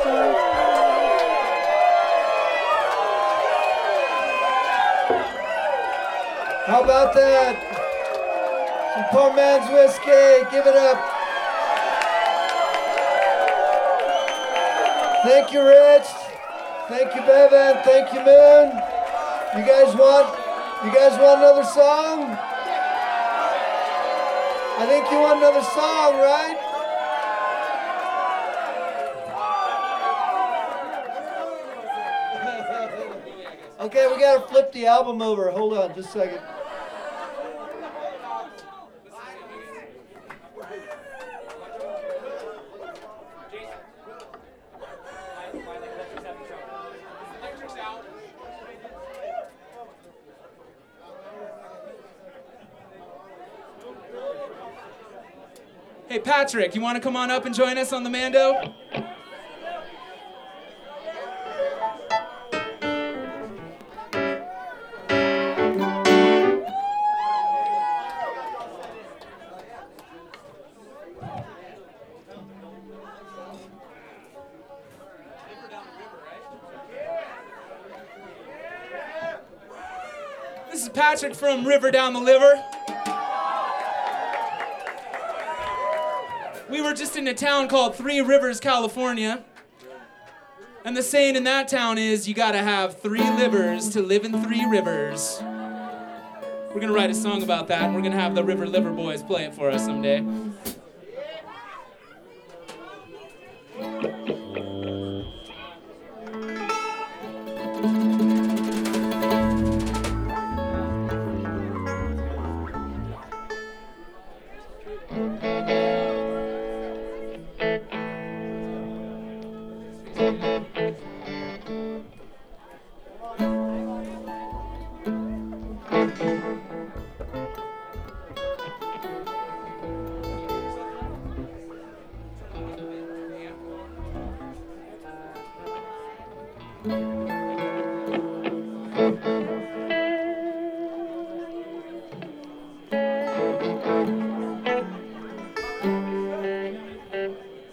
How about that? Some poor man's whiskey. Give it up. Thank you, Rich. Thank you, Bevan. Thank you, Moon. You guys want another song? I think you want another song, right? Okay, we gotta flip the album over. Hold on, just a second. Hey, Patrick, you want to come on up and join us on the Mando? This is Patrick from River Down the Liver. We were just in a town called Three Rivers, California. And the saying in that town is, you gotta have 3 livers to live in 3 rivers. We're gonna write a song about that, and we're gonna have the River Liver Boys play it for us someday.